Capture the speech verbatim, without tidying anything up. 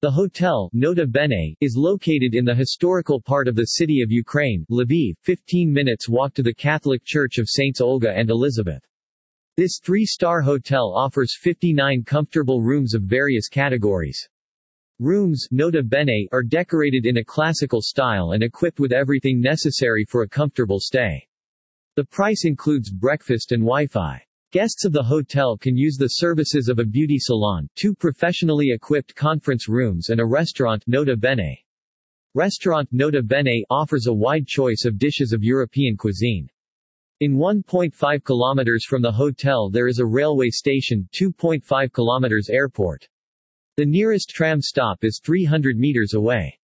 The hotel, Nota Bene, is located in the historical part of the city of Ukraine, Lviv, fifteen minutes walk to the Catholic Church of Saints Olga and Elizabeth. This three-star hotel offers fifty-nine comfortable rooms of various categories. Rooms, Nota Bene, are decorated in a classical style and equipped with everything necessary for a comfortable stay. The price includes breakfast and Wi-Fi. Guests of the hotel can use the services of a beauty salon, two professionally equipped conference rooms and a restaurant, Nota Bene. Restaurant Nota Bene offers a wide choice of dishes of European cuisine. In one point five kilometers from the hotel there is a railway station, two point five kilometers airport. The nearest tram stop is three hundred meters away.